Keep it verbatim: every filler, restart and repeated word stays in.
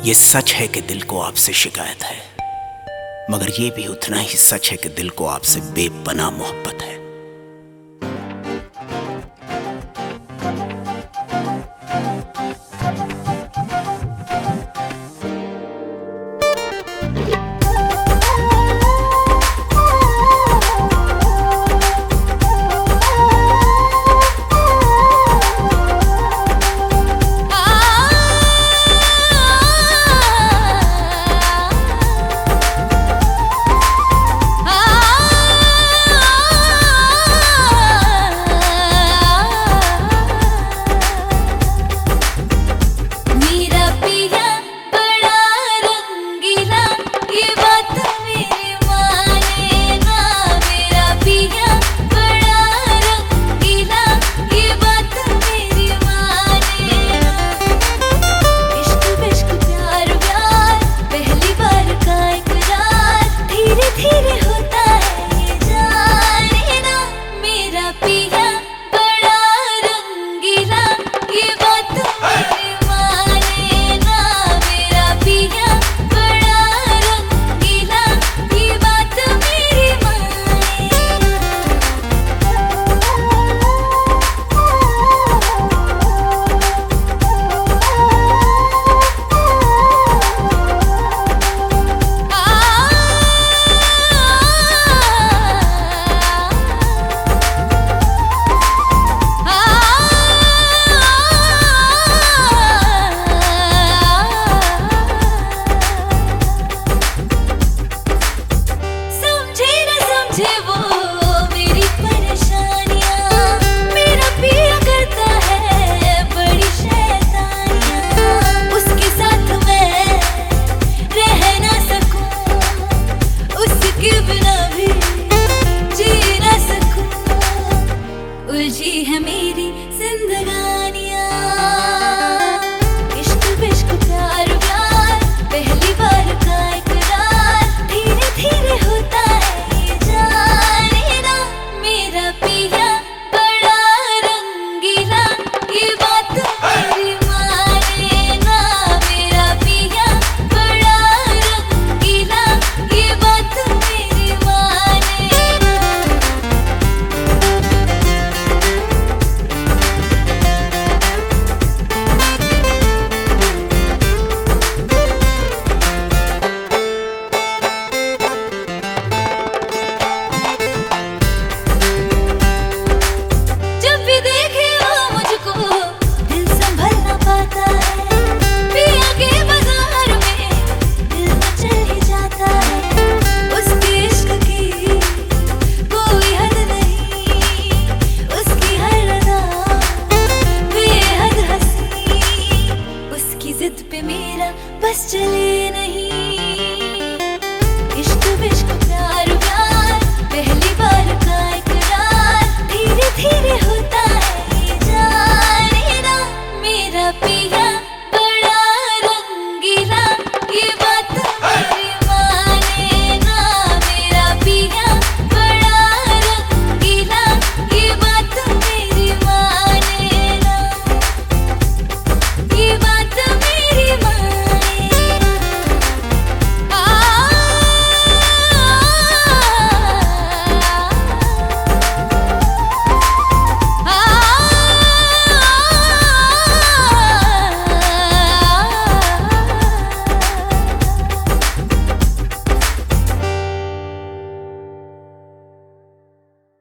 ये सच है कि दिल को आपसे शिकायत है, मगर ये भी उतना ही सच है कि दिल को आपसे बेपनाह मोहब्बत है। उलझी है मेरी जिंदगानियां, इश्क विश्क प्यार प्यार पहली बार का इकरार, धीरे धीरे होता है ये जाने ना मेरा पिया बड़ा रंगीला, ये बात मेरी माने ना मेरा पिया बड़ा रंगीला, ये बात मेरी माने ना। बस चले